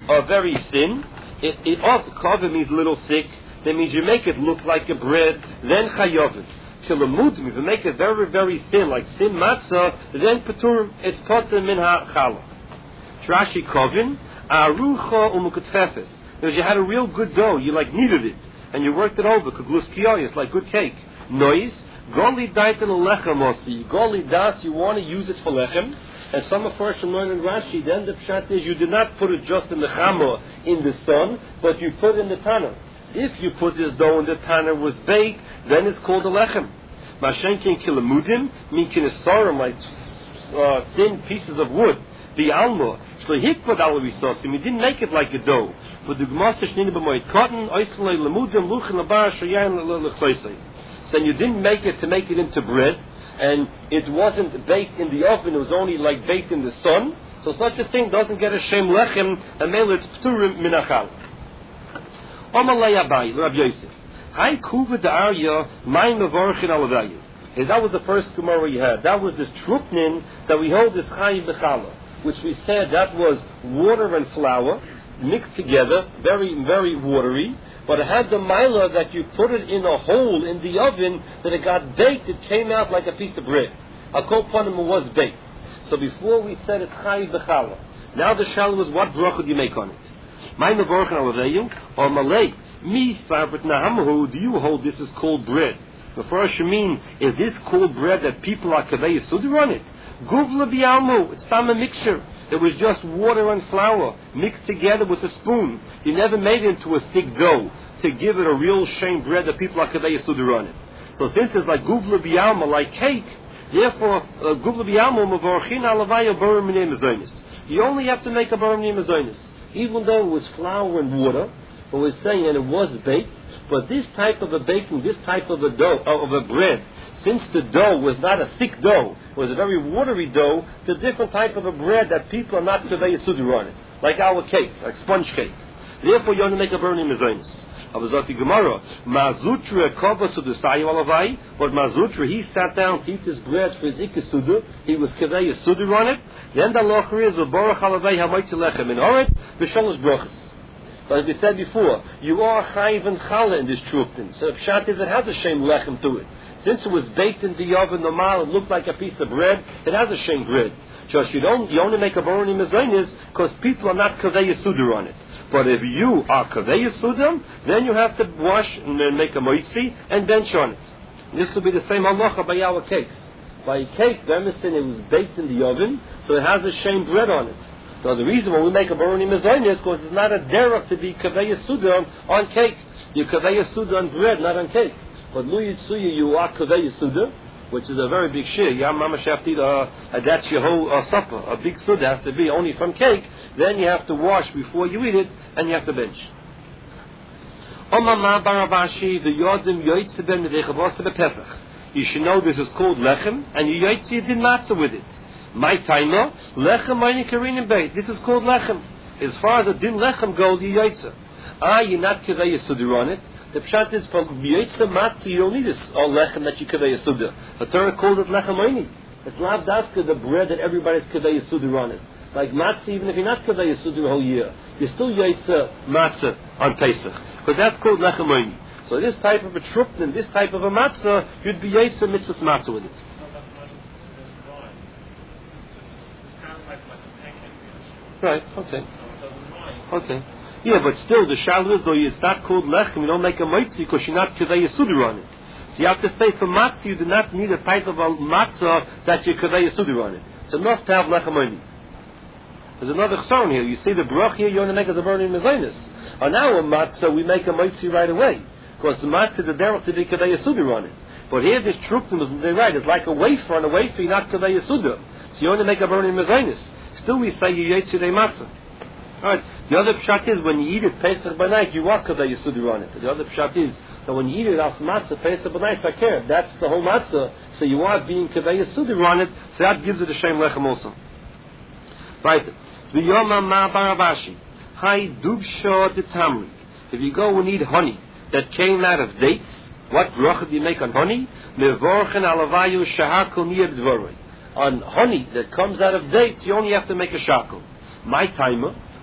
are very thin, it also kaveh means little thick. That means you make it look like a bread. Then chayovim. Kilamudim, if you make it very, very thin, like thin matzah, then peturim, it's potem min ha-challah. Rashi kovin, arucha umukatfefes. Because you had a real good dough, you kneaded it, and you worked it over, kagluskiyos, like good cake. Noise, goli daitan lechem osi. Goli das, you want to use it for lechem. And some of us learn in Rashi, then the pshat is you did not put it just in the chamor, in the sun, but you put it in the tanner. If you put this dough in the tanner was baked, then it's called a lechem. Mashenkin kilamudim, mean kinisarim, like thin pieces of wood. The alma, shlohikvad alavisosim, you didn't make it like a dough. But the gmasa shnina b'moed cotton, oislei lamudim, luchin labar, shayan lechloisei. So you didn't make it to make it into bread, and it wasn't baked in the oven, it was only baked in the sun. So such a thing doesn't get a shem lechem, and mele it's pturim minachal. Omalei Abai, Rabbi Yosef. Hai kuva da'arya, mai mevorchin alavayu. That was the first Gemara we had. That was this trupnin that we hold this chayiv b'chala, which we said that was water and flour mixed together, very, very watery, but it had the milah that you put it in a hole in the oven, that it got baked, it came out like a piece of bread. A kol panim was baked. So before we said it's chayiv b'chala. Now the shal was what bracha do you make on it? My mevorchin alaveyu or malay mi sarvat nahamhu. Do you hold this is called bread? The first mean is this called bread that people are kavei sudir on it? Guvla bialmu. It's tam a mixture. It was just water and flour mixed together with a spoon. You never made it into a thick dough to give it a real shame bread that people are kavei sudir on it. So since it's like guvla bialmu, like cake, therefore guvla bialmu mevorchin alavayu barim minei mezonis. You only have to make a barim minei mezonis. Even though it was flour and water, but we're saying that it was baked, but this type of a baking, this type of a dough, of a bread, since the dough was not a thick dough, it was a very watery dough, it's a different type of a bread that people are not kavei sudir on it, like our cake, like sponge cake. Therefore, you want to make a burning mezonis. Avazati Gemara, Mazutra kava sudusayu alavai, but Mazutra, he sat down to eat his bread for his ikasudu, he was kavei sudir on it. Then the locher is Baruch Halavei Hamoitzi Lechem in Oret B'Shalosh Brochus. But as we said before, you are chayiv and challah in this truptin. So the pshat is it has a shem lechem to it. Since it was baked in the oven normal, it looked like a piece of bread. It has a shem bread. Just you only make a boroni mezonis because people are not kavei yisudir on it. But if you are kavei yisudim, then you have to wash and then make a moitzi and bench on it. And this will be the same halacha by our cakes. By a cake, it was baked in the oven, so it has a shame bread on it. So the reason why we make a baroni mezonis is because it's not a derech to be kavei yisudah on cake. You kavei yisudah on bread, not on cake. But lu yitzuya, you are kavei yisudah, which is a very big shir. Yam mama shafti, that's your whole supper. A big sudah has to be only from cake. Then you have to wash before you eat it, and you have to bench. Omama barabashi the yodim yoytze ben medechavose bepesach. You should know this is called lechem, and you yoytze did matzah with it. My taima lechem ma'ini karinim beit. This is called lechem. As far as a din lechem goes, you yoytze. You're not kavei yisudir on it. The pshat is from yoytze matzah. You don't need this lechem that you kavei yisudir. The Torah called it lechem ma'ini. It's lav dafka the bread that everybody's kavei yisudir on it. Like matzah, even if you're not kavei yisudir the whole year, you still yoytze matzah on Pesach, because that's called lechem ma'ini. So this type of a trupnin, this type of a matzah, you'd be yoytze mitzvahs matzah with it. Right, okay. Okay. Yeah, but still, the shal is, though it's not called lechem, you don't make a moitzi because you're not kavei yisudir on it. So you have to say, for matzah, you do not need a type of a matzah that you kavei yisudir on it. It's enough to have lechem only. There's another chsaron here. You see the brach here, you want to make as a burning mezonis. On our matzah, we make a moitzi right away. Because the matzah, the derech to be kavei yisudir on it. But here, this truptim is, they're right, it's like a wafer, on a wafer, you're not kavei yisudir. So you want to make a burning mezonis. Still we say you yetzi de matzah. Alright, the other pshat is when you eat it Pesach by night, you walk kavei yisudir on it. The other pshat is that when you eat it as matzah Pesach by night, fakir, that's the whole matzah, so you are being kavei yisudir on it, so that gives it a shem lechem also. Right, the yoma ma baravashi, hai dubsha de tamri. If you go and eat honey that came out of dates, what bracha do you make on honey? Mevorchen alavayu shahakol niyad dvorei. On honey that comes out of dates, you only have to make a shakel. My timer,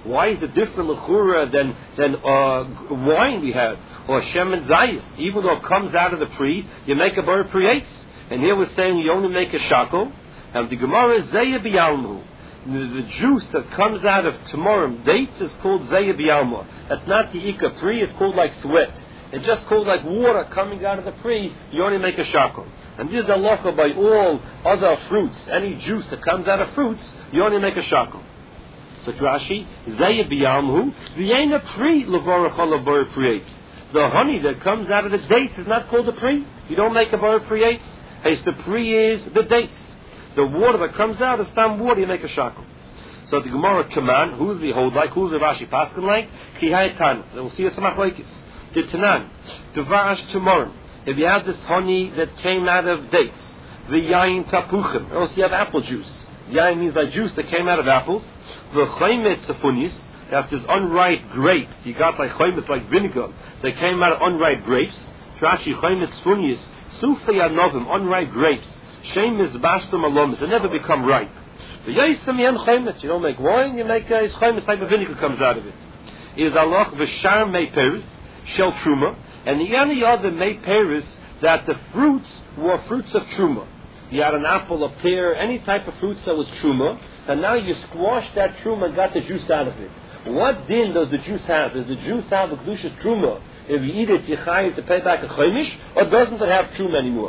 Why is it different l'chura than wine we have, or shem and zayis? Even though it comes out of the pri, you make a bar pri-eitz. And here we're saying you only make a shackle. And the Gemara is zayah b'yalmu. The juice that comes out of tamarim dates is called zayah b'yalmu. That's not the ikka pri. It's called like sweat. It's just called like water coming out of the pri. You only make a shackle. And this is halacha by all other fruits. Any juice that comes out of fruits, you only make a shackle. So Rashi, zayah b'yalmu, v'yeina pri levarach alabar pri-eitz. The honey that comes out of the dates is not called a pri. You don't make a bar pri-eitz. Hey, the pri is the dates. The water that comes out is tam water. You make a shackle. So the Gemara command, who's the hold like, who's the Rashi Paskin like? Ki hayatan. We'll see it's a machlekes. The Tanan, Devarash tomorrow. If you have this honey that came out of dates, the yain tapuchim, or else you have apple juice. Yain means like juice that came out of apples. The chaymet safunis, that's this unripe grapes. You got like chaymet, like vinegar, that came out of unripe grapes. Trashi chaymet safunis, sufei anovim, unripe grapes. Shem is bastum alomis, they never become ripe. The yaisam yen chaymet, you don't make wine, you make a chaymet type of vinegar comes out of it. Is aloch v'shar mei peris, shel truma, and the only other mei peris that the fruits were fruits of truma. You had an apple, a pear, any type of fruits that was truma, and now you squashed that truma and got the juice out of it. What din does the juice have? Does the juice have a kedusha truma? If you eat it, you chayiv to pay back a chaimish, or doesn't it have truma anymore?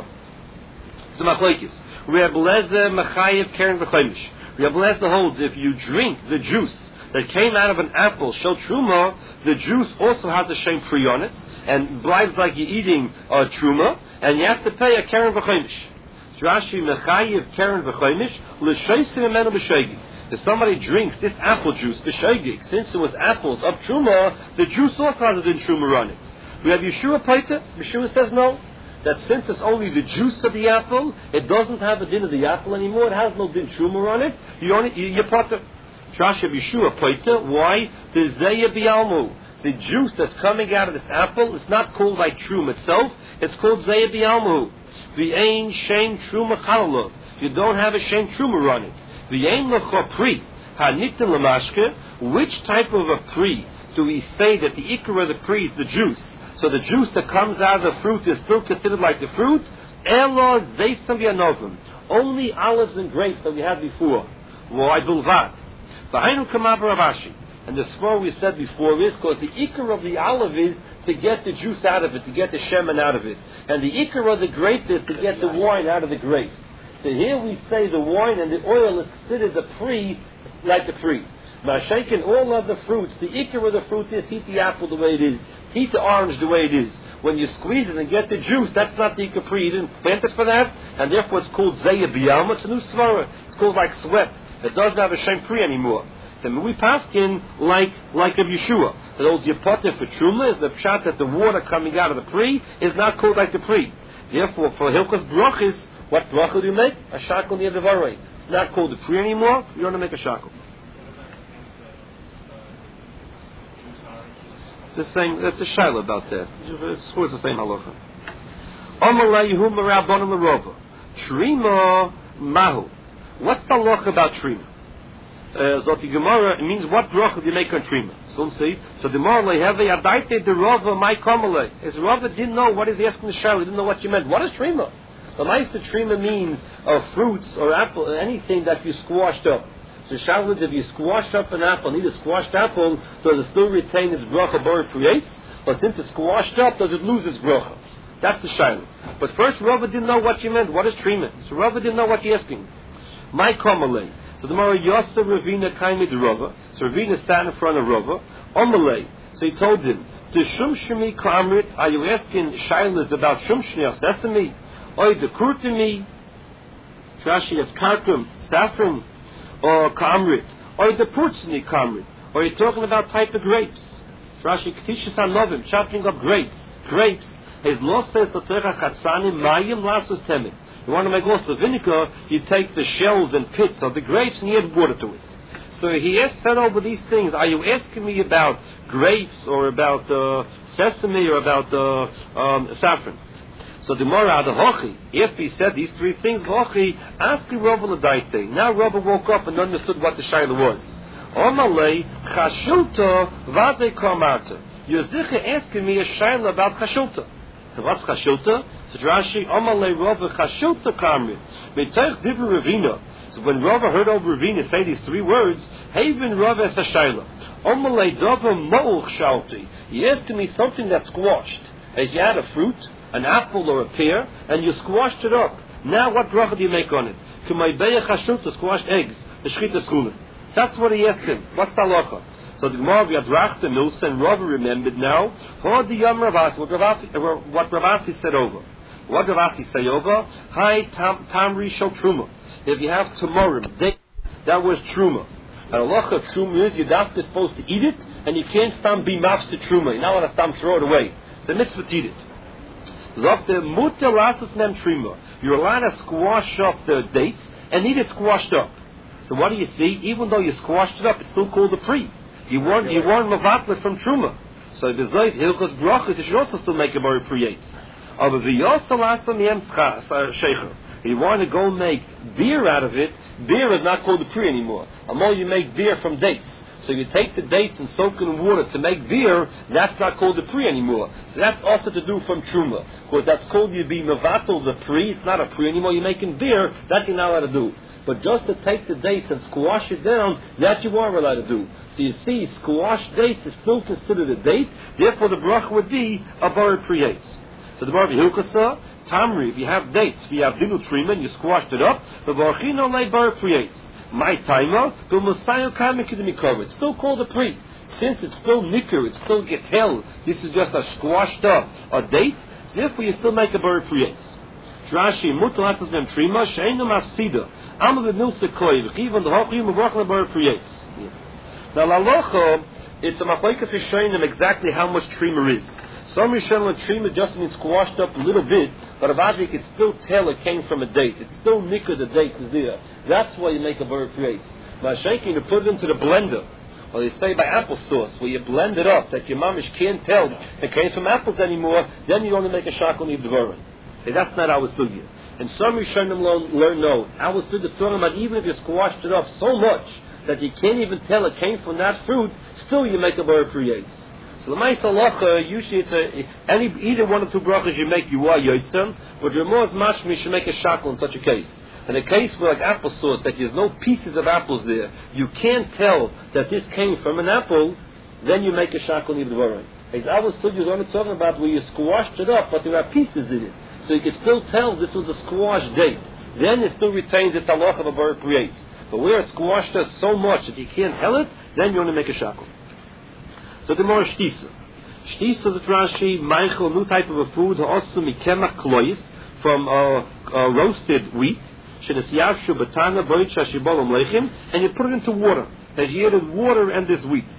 So machlekes. Reb Lezer mechayiv keren v'chaimish. Reb Lezer holds if you drink the juice that came out of an apple, shel truma, the juice also has a shem pri on it, and blives like you're eating truma, and you have to pay a keren v'chaimish. Rashi mechayiv keren v'chaimish l'sheisim emenu b'sheigig. If somebody drinks this apple juice b'sheigig, since it was apples of truma, the juice also has a din truma on it. We have Yeshua Paita. Yeshua says no. That since it's only the juice of the apple, it doesn't have a din of the apple anymore. It has no din truma on it. You put the Trash of Yeshua Paita. Why? The zayah b'yalmu. The juice that's coming out of this apple is not called like truma itself. It's called zayah b'yalmu. The ain shem truma chalalav. You don't have a shem truma on it. The ain lecha pri hanitin lamashke. Which type of a pri do we say that the ikar of the pri is the juice? So the juice that comes out of the fruit is still considered like the fruit. Elo zeisam v'yanovim. Only olives and grapes that we had before. Why bulvad? V'hainu kamav Ravashi. And the svar we said before is because the ikar of the olive is to get the juice out of it, to get the shemen out of it. And the ikar of the grape is to get the wine out of the grape. So here we say the wine and the oil is considered the pri, like the pri. Mashaken all other fruits, the ikar of the fruit is heat the apple the way it is, heat the orange the way it is. When you squeeze it and get the juice, that's not the ikar pri. You didn't plant it for that, and therefore it's called zayah b'yalma. It's a new svara. It's called like sweat. It doesn't have a shem pri anymore. So we passed in like of Yeshua. That holds your potter for truma is the pshat that the water coming out of the pri is not called like the pri. Therefore, for hilchos brachis, what bracha do you make? A shackle near the varei. It's not called the pri anymore. You don't make a shackle. It's the same. That's a shaila about that. It's always the same halacha. Amalei hu merabanan l'rova. Trima mahu. What's the halacha about trima? Zoti Gemara, it means what bracha do you make on trima? So the Gemara leheve adaite the Rava my kamalei. As Rava didn't know what is he asking the shaila, he didn't know what you meant. What is trima? The ma'aser trima means fruits or apple, anything that you squashed up. So shaila is if you squashed up an apple, need a squashed apple, does it still retain its bracha bar creates? Or since it's squashed up, does it lose its bracha? That's the shaila. But first Rava didn't know what you meant. What is trima? So Rava didn't know what you're asking. My kamalei. So the Mara Yosef Ravina kaimid Rava. So Ravina sat in front of Rava. Amalei. So he told him, the shumshmi kamrit, are you asking shailas about shumshni sesame? Or the kurtimi? Trashi, that's karkum, saffron, or kamrit. Or the purtsni kamrit. Or you're talking about type of grapes. Trashi, ketishas anovim, chopping up grapes. Grapes. His law says, Tatecha chatzanim mayim lasus temim. You want to make lots of vinegar, you take the shells and pits of the grapes and you add water to it. So he asked said over these things, are you asking me about grapes or about sesame or about saffron? So the Mora the Hochi, if he said these three things, Hochi, ask Rava l'daite. Now Rava woke up and understood what the shaila was. Omalei chashilta vade kamarta. You're asking me a shayla about chashilta. So what's chashilta? So Rashi, Omalei Rava chashilta kamri. Meitach divrei Ravina. So when Rava heard old Ravina say these three words, Haven Rava es a shayla. Omalei dava mo'uch shalti. He asked me something that's squashed. As you had a fruit, an apple or a pear, and you squashed it up. Now what bracha do you make on it? K'maybeya chashilta, squashed eggs. The shchita schooling. That's what he asked him. What's the halacha? So the Gemara, we had Rachta Milsa, and Rava remembered now. What Ravasi said over. What Ravasi say over? Hi tamri shel truma. If you have tamorim, that was truma. And halacha of truma is you're not supposed to eat it, and you can't stand be maps to truma. You're not allowed to stand throw it away. It's a mitzvah to eat it. Zokte muter lasus nem trima. You're allowed to squash up the dates and eat it squashed up. So what do you see? Even though you squashed it up, it's still called a pri. You weren't mavatlet from truma. So the zayt hilchos brachas, you should also still make a bar priyates. Aber v'yosalasam yem shecher. You want to go make beer out of it. Beer is not called a pri anymore. Amol you make beer from dates. So you take the dates and soak it in water to make beer. That's not called a pri anymore. So that's also to do from truma, because that's called you be mevatel the pri. It's not a pri anymore. You're making beer. That you're not allowed to do. But just to take the dates and squash it down, that you are allowed to do. So you see, squashed dates is still considered a date. Therefore, the bracha would be a bar priyates. So the bar v'hilkasa tamri. If you have dates, if you have dinu trima and you squashed it up, the barchino lay bar priyates. My timer, the Messiah Kamikidimikov. It's still called a pri. Since it's still nicker, it's still get held. This is just a squashed up a date. Therefore, you still make a bar priyates. Rashi mutlatas mem trima sheinu mafsida. I'm the milsa koy. Even the hochim of working bar priyates. Now, lalocha, it's a machlekes rishonim exactly how much trima is. Some rishonim trima just means squashed up a little bit, but Avadi can still tell it came from a date. It's still nicker, the date is there. That's why you make a bar priyates. Now, shaking to put it into the blender, or they say by applesauce, where you blend it up, that your mamish can't tell it came from apples anymore, then you only make a shakal nivdvarim. Hey, that's not our sugya. And some rishonim learn no. Our sugya is talking about even if you squashed it up so much that you can't even tell it came from that fruit, still you make a bar priyates. So the ma'aseh halacha, usually it's either one or two brachas you make, you are yotzem, but Ramaz mashmi should make a shackle in such a case. In a case where like applesauce, that there's no pieces of apples there, you can't tell that this came from an apple, then you make a shackle nivdvarim. As our study is only talking about where you squashed it up, but there are pieces in it. So you can still tell this was a squashed date. Then it still retains its halacha of a bar priyates. But where it's squashed up so much that you can't tell it, then you want to make a shackle. So the more shtisa. Shtisa the Rashi, Michael, new type of a food, also mikemach klois, from roasted wheat, shenesiavshu batana boicha shibolom lechem, and you put it into water. As you added water and this wheat.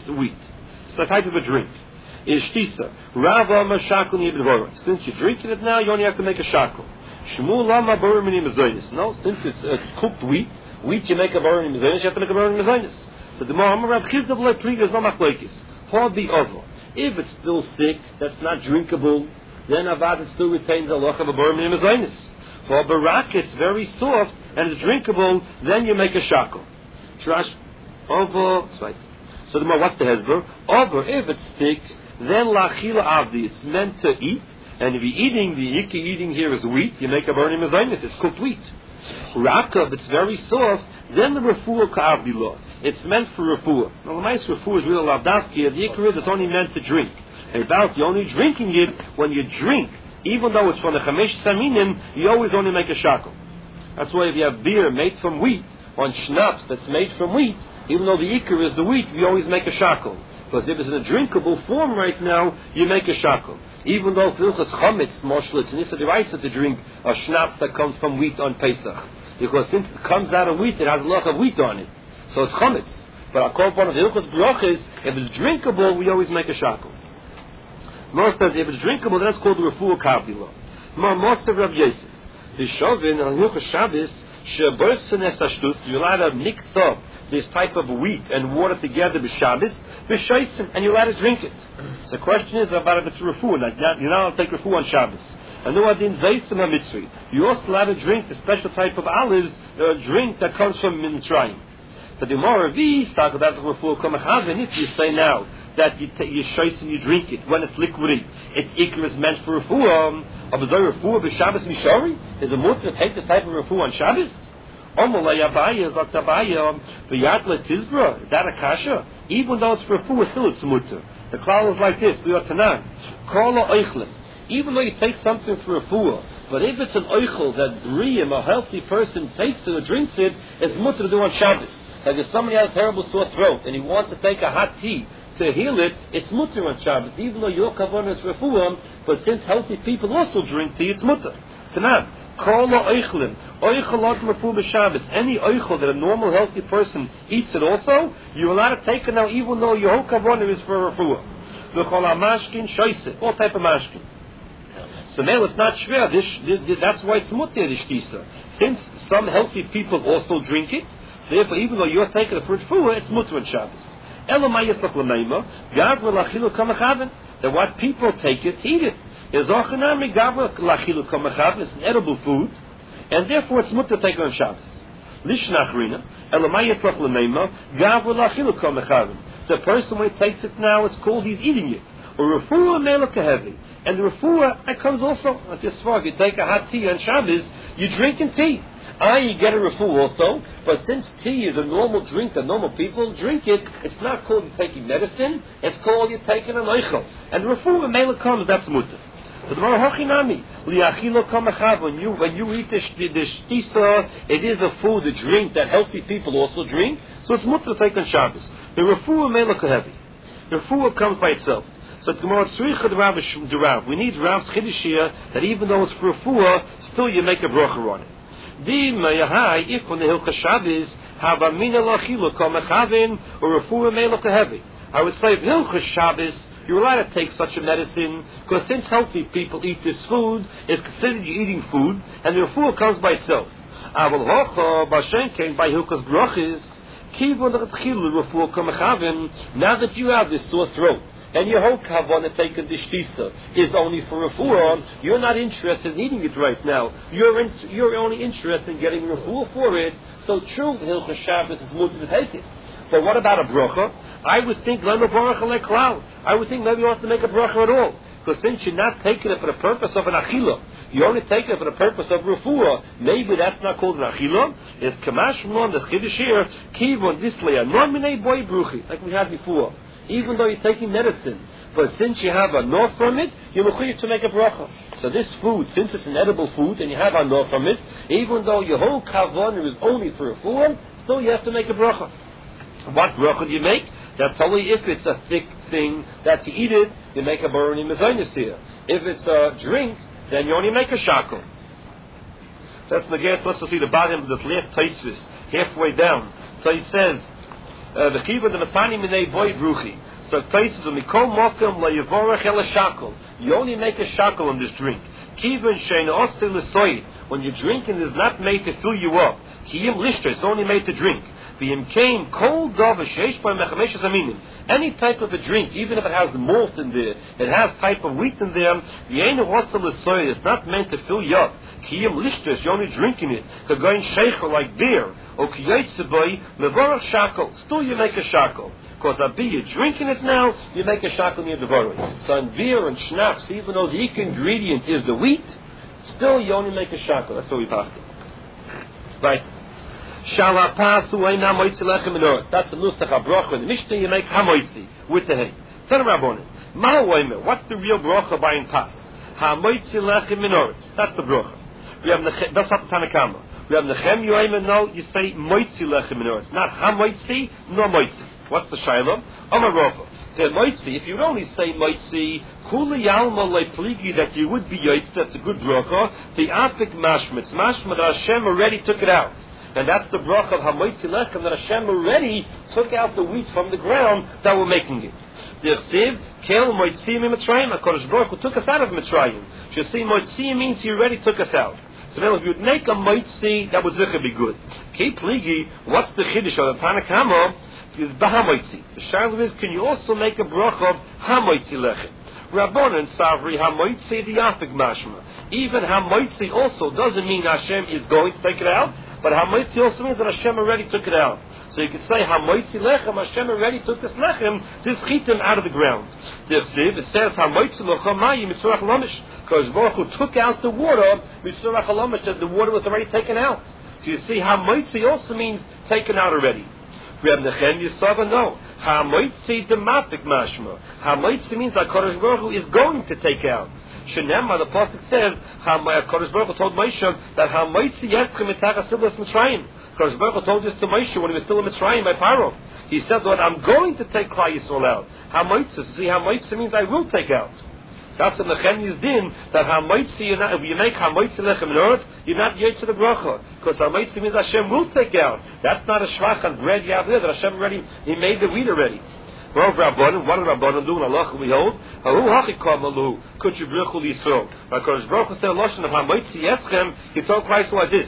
It's a type of a drink. Is shtisa. Rava mashakul nibdvorim. Since you're drinking it now, you only have to make a shackle. Shmuel lama borim mizaynus. No, since it's cooked wheat you make a borim mizaynus, you have to make a borim mizaynus. So the Muhammad Rab Chizdav le Pligas no machlekes. The other. If it's still thick, that's not drinkable, then avad it still retains a loch of a borim mizaynus. For barak, it's very soft and it's drinkable, then you make a shackle. Trash over. So the what's the hezber? Over, if it's thick, then lachila avdi, it's meant to eat. And if you're eating, the ikki eating here is wheat, you make a borim mizaynus, it's cooked wheat. Rakav, it's very soft, then the refuah ka'avdi law. It's meant for refuah. Now the nice refuah is really lavdavki, the ikri is only meant to drink. And about you're only drinking it when you drink. Even though it's from the chamesh saminim, you always only make a shackle. That's why if you have beer made from wheat, on schnapps that's made from wheat, even though the ikr is the wheat, we always make a shackle. Because if it's in a drinkable form right now, you make a shackle. Even though filchas chametz, moshlitz, and this is the right to drink a schnapps that comes from wheat on Pesach. Because since it comes out of wheat, it has a lot of wheat on it. So it's chametz. But I call one of the hilchas brachas, if it's drinkable, we always make a shackle. Most says if it's drinkable, that's called the refuah kavdila. Most of Rav Yosef. The shovin on hilchas Shabbos, she'borsen es hashtus, you're allowed to mix up this type of wheat and water together with Shabbos, and you're allowed to drink it. So the question is about if it's refuah. You're not allowed to take refuah on Shabbos. And no adin zaysim ha-mitzri. You're also allowed to drink the special type of olives, drink that comes from Mitzrayim. But the more if you say now that you shoyce and you drink it when it's liquidy, its ikr is meant for refuah. Observe refuah b'Shabbos mishori. Is a mutter to take this type of refuah on Shabbos? Omalay Abaya is Abaya v'yatla tizbra. Is that a kasha? Even though it's for refuah, still it's a mutter. The klal is like this: Liyotanan, Karla Oichlin. Even though you take something for refuah, but if it's an oichel that Riyam, a healthy person, takes it or drinks it, it's mutter to do on Shabbos. Like if somebody has a terrible sore throat and he wants to take a hot tea to heal it, it's mutter on Shabbos, even though your kavanah is refuah, but since healthy people also drink tea, it's mutter. Tanan, Karla Oichlin, Oichelot refuah b'Shabbos. Any oichel that a normal healthy person eats it also, you're allowed to take it now, even though your whole kavanah is for refuah. V'chol mashkin shoyse, all type of mashkin. So now it's not shver. That's why it's mutter the shtisa. Since some healthy people also drink it, so therefore even though you're taking it for refuah, it's mutter on Shabbos. That what people take it, eat it. It's an edible food, and therefore it's mutter to take it on Shabbos. The person when he takes it now, it's called he's eating it. Or refuah mela kahevi. And the refuah, that comes also at this far. If you take a hot tea on Shabbos, you're drinking tea. You get a refuah also, but since tea is a normal drink that normal people drink it, it's not called you're taking medicine, it's called you're taking an oichel. And the refuah mela comes, that's mutter. But when you eat the shtisa, it is a food, a drink that healthy people also drink, so it's mutter to take on Shabbos. The refuah mela kahevi. The refuah comes by itself. So we need Rav's chiddush here that even though it's for refuah, still you make a bracha on it. If on the hilchah Shabbos have a mina lachila kol mechavin or refuah mela kahevi, I would say if hilchah Shabbos you're allowed to take such a medicine because since healthy people eat this food, it's considered you eating food, and the refuah comes by itself. Aval hocha b'shenkein by hilchas brachis kivon l'chatchila refuah kol mechavin. Now that you have this sore throat, and your whole kavanah taken the shtisa is only for refuah, you're not interested in eating it right now. You're only interested in getting refuah for it. So true, the hilchah Shabbos is mutter to take it. But what about a bracha? I would think lema baruch alei klal. I would think maybe you have to make a bracha at all. Because since you're not taking it for the purpose of an achila, you're only taking it for the purpose of refuah, maybe that's not called an achila. It's kamash mon, the chiddush here, kivon disleya, non minei boy bruchi, like we had before. Even though you're taking medicine, but since you have a nor from it, you're mechuyev to make a bracha. So this food, since it's an edible food and you have a nor from it, even though your whole kavanah is only for refuah, still you have to make a bracha. What bracha do you make? That's only if it's a thick thing that to eat it, you make a baroni mezainis here. If it's a drink, then you only make a shakel. That's Naget. Let's see the bottom of this last taisvis, halfway down. So he says, the kiva the masani minei boy bruchi. So taisvis mikol mokem la yevorach el shakel. You only make a shakel on this drink. Kiva shein osil lesoid. When you're drinking, it is not made to fill you up. Kiyim lishta. It's only made to drink. Any type of a drink, even if it has malt in there, it has type of wheat in there, it's not meant to fill you up. You're only drinking it. Like beer. Still you make a shakel. Because you're drinking it now, you make a shakel near the varoi. So in beer and schnapps, even though the ingredient is the wheat, still you only make a shakel. That's what we passed it. Right. That's the nusach habracha. In the Mishnah you make hamoitzi with the hay. Tell the Rabbonim, what's the real bracha buying pas? Hamoitzi lechem minoritz. That's the bracha. We have that's not the Tanakama. We have nechem yoyim. No, you say moitzi lechem minoritz, not hamoitzi nor moitzi. What's the shaila? Amarofa. If you would only say moitzi, kuli yalma lepligi that you would be yaitz. That's a good bracha. The afik mashmitz that Hashem already took it out. And that's the bracha of hamoitzi lechem that Hashem already took out the wheat from the ground that we're making it. The chsiv kel moitzi mi Mitzrayim. HaKadosh Baruch Hu took us out of Mitzrayim. So you see, moitzi means He already took us out. So now if you would make a moitzi, that would zikr be good. Keep ligi. What's the chiddush of the Tanakama? Is bahamoitzi. The shaila is, can you also make a bracha of hamoitzi lechem? Rabbanan savri hamoitzi diafik mashma. Even hamoitzi also doesn't mean Hashem is going to take it out. But hamoitzi also means that Hashem already took it out. So you could say, Hamoitzi lechem, Hashem already took this lechem, this chitim out of the ground. It says, Hamoitzi lechem mayim mitzorach lomish. Because Baruch Hu took out the water, mitzorach lomish, that the water was already taken out. So you see, Hamoitzi also means taken out already. Reb Nechemia Yisava, no. Hamoitzi demafik mashma. Hamoitzi means that Kodesh Baruch Hu is going to take out. Shenema, the pasuk says, Kodesh Baruch Hu told Moshe that Hamoitzi yetzchem mitachas silvas Mitzrayim. Kodesh Baruch Hu told this to Moshe when he was still in Mitzrayim by Paro. He said, Lord, I'm going to take Klal Yisrael out. Hamoitzi, see, Hamoitzi means I will take out. That's in the Nechemia's din, that Hamoitzi, if you make Hamoitzi lechem in earth, you're not yet to the bracha. Because Hamoitzi means Hashem will take out. That's not a shvach on bread you have there, that Hashem already, He made the wheat already. Well, Rabbanon, what did Rabbanon do in Allah we hold? Could you bracha l'Yisrael? Because Baruch Hu said, Lashon of Hamoitzi yeschem, He told Christ like this.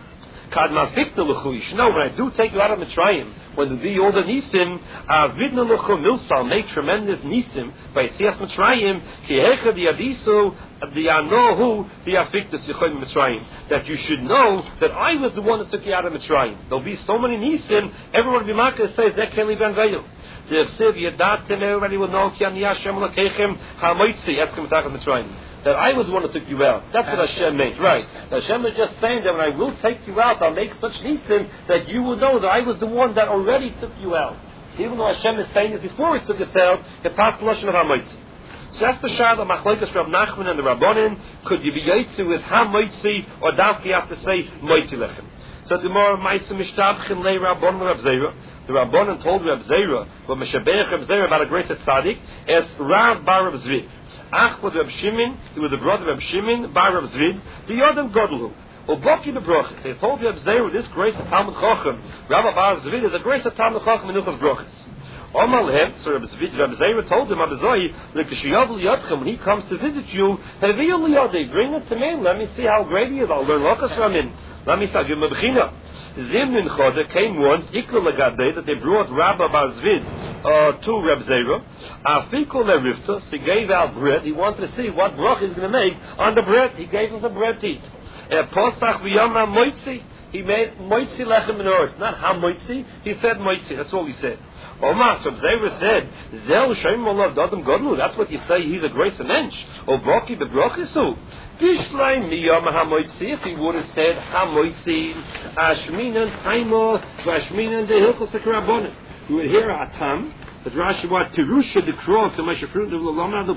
Kadma vikna l'chu, you should know, when I do take you out of Mitzrayim, when there be all the nisim, vidna l'chu milsal, make tremendous nisim, by Yetzias Mitzrayim, ki hecha diadisu, dianohu, diafiktus yichoyim Mitzrayim, that you should know that I was the one that took you out of Mitzrayim. There'll be so many nisim, everyone will be makkah says, that can't live on veil. The Chsiv yadatim, everybody will know, ki ani Hashem l'keichem, hamoitzi, etzkem mitachas Mitzrayim. That I was the one that took you out. That's what Hashem meant, right? Hashem is just saying that when I will take you out, I'll make such nisim that you will know that I was the one that already took you out. Even though Hashem is saying this before He took us out, it passed the lashon of Hamoitzi. So that's the shad of Machlokes Rav Nachman and the Rabbanim. Could you be yaitzu with Hamoitzi, or dafki you have to say Moitzi lechem? So the more Ma'asim Mishtabchim lei Rabbanim Rav Zera. The Rabbanim told Rav Zera, but Meshabeach Rav Zera about a grace at Tzaddik, as Rav Bar Rav Zvid. Achvod Reb Shimon, he was the brother of Reb Shimon, Bar Reb Zvid, the Yodem Godlu. Oboki the Brochus. He told Reb Zera, this grace of Talmud Chochem, Rabbi Bar Zvid is a grace of Talmud Chochem in Uchas Brochus. Omalhem, so Reb Zera told him, Abazoi, Lekashiyavul Yodchem, when he comes to visit you, Heviyul Yodei, bring him to me, let me see how great he is, I'll learn Lokas from him. Let me say, give him a bechina. Zimnin Choda came once, Ikla Lagadeh, that they brought Rabbi Bar Zvid to Reb Zera. Afikul Lerifta, he gave out bread. He wanted to see what brach he's going to make on the bread. He gave him the bread to eat. Postach v'yama moitzi. He made moitzi lechem in earth, not hamoitzi. He said moitzi. That's all he said. Omar, so Zera said, Zel Shem Olav Dadam Godlu. That's what you say. He's a grace of mensch. Oboki bebrachisuh. Bishleim miyama hamoitzi. If he would have said hamoitzi, ashminan taimo, ashminan dehilchos sekarabonim. You would hear Atam, that Rashi what Tirusha the Kroh to Moshe Fruit of the